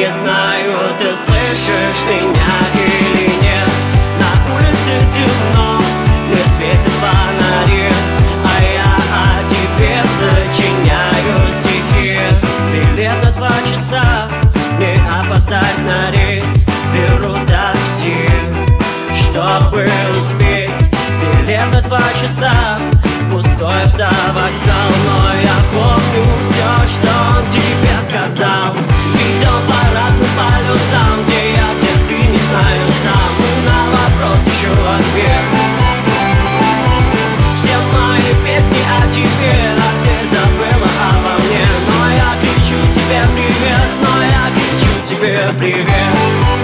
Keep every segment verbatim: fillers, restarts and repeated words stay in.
Не знаю, ты слышишь меня или нет. На улице темно, не светят фонари, а я о тебе сочиняю стихи. Билет на два часа, не опоздать на рейс. Беру такси, чтобы успеть. Билет на два часа, пустой автовокзал. Но я помню все, что он тебе сказал. Идем по разным полюсам, где я, где ты, не знаю сам. И на вопрос ищу ответ. Все мои песни о тебе, а ты забыла обо мне. Но я кричу тебе привет, но я кричу тебе привет.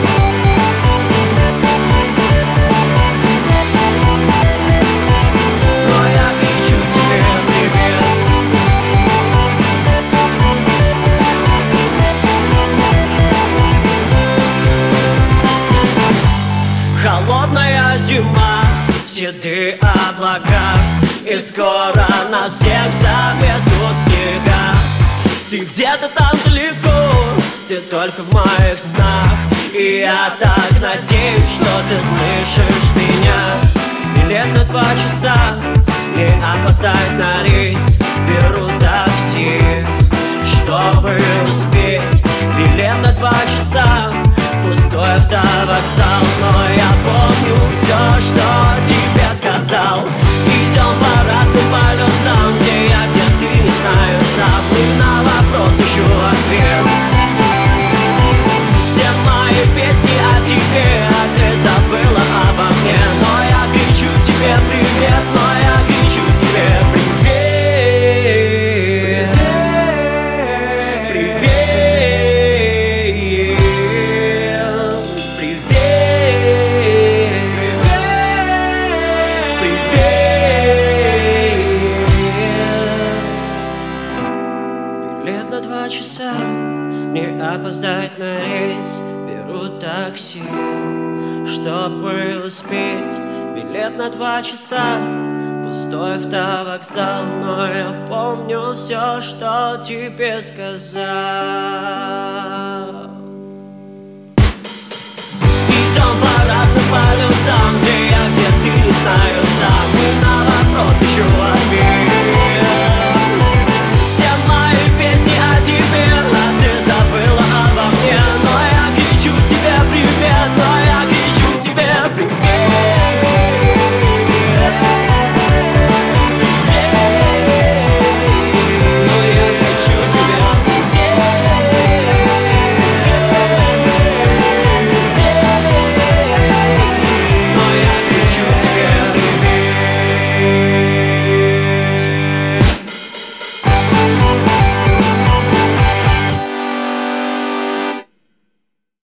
Холодная зима, седые облака, и скоро нас всех заметут снега. Ты где-то там далеко, ты только в моих снах. И я так надеюсь, что ты слышишь меня. Билет на два часа, не опоздать на рейс. Беру такси, чтобы успеть. Билет на два часа, пустой автовокзал. Но я помню все, что тебе сказал. Идем по разным полюсам, где я, где ты, не знаю сам. И на вопрос ищу ответ. Все мои песни о тебе, а ты забыла обо мне. Но я кричу тебе привет, но я кричу тебе привет. Билет на два часа, не опоздать на рейс. Беру такси, чтобы успеть. Билет на два часа, пустой автовокзал. Но я помню все, что тебе сказал. Идем по разным полюсам, где я, где ты, не знаю